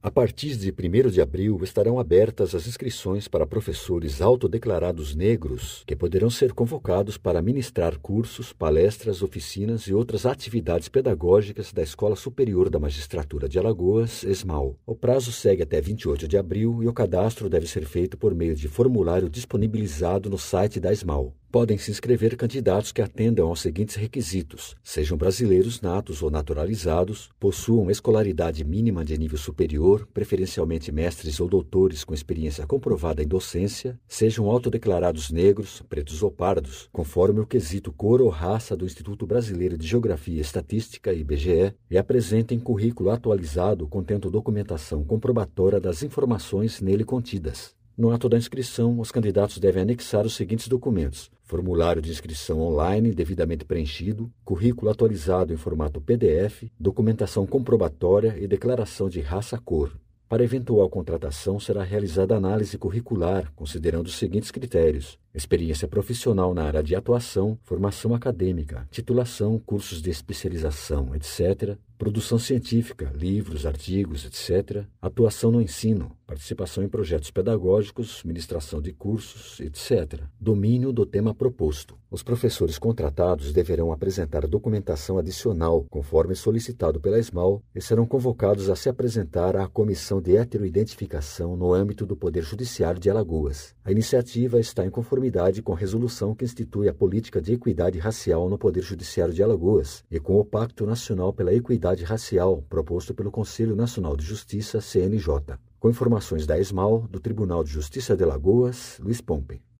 A partir de 1º de abril, estarão abertas as inscrições para professores autodeclarados negros que poderão ser convocados para ministrar cursos, palestras, oficinas e outras atividades pedagógicas da Escola Superior da Magistratura de Alagoas, ESMAL. O prazo segue até 28 de abril e o cadastro deve ser feito por meio de formulário disponibilizado no site da ESMAL. Podem se inscrever candidatos que atendam aos seguintes requisitos: sejam brasileiros natos ou naturalizados, possuam escolaridade mínima de nível superior, preferencialmente mestres ou doutores com experiência comprovada em docência, sejam autodeclarados negros, pretos ou pardos, conforme o quesito cor ou raça do Instituto Brasileiro de Geografia e Estatística, IBGE, e apresentem currículo atualizado contendo documentação comprobatória das informações nele contidas. No ato da inscrição, os candidatos devem anexar os seguintes documentos: formulário de inscrição online devidamente preenchido, currículo atualizado em formato PDF, documentação comprobatória e declaração de raça-cor. Para eventual contratação, será realizada análise curricular, considerando os seguintes critérios: experiência profissional na área de atuação, formação acadêmica, titulação, cursos de especialização, etc., produção científica, livros, artigos, etc., atuação no ensino, participação em projetos pedagógicos, ministração de cursos, etc., domínio do tema proposto. Os professores contratados deverão apresentar documentação adicional, conforme solicitado pela ESMAL, e serão convocados a se apresentar à Comissão de Heteroidentificação no âmbito do Poder Judiciário de Alagoas. A iniciativa está em conformidade com a resolução que institui a política de equidade racial no Poder Judiciário de Alagoas e com o Pacto Nacional pela Equidade Racial, proposto pelo Conselho Nacional de Justiça, CNJ. Com informações da ESMAL, do Tribunal de Justiça de Alagoas, Luiz Pompe.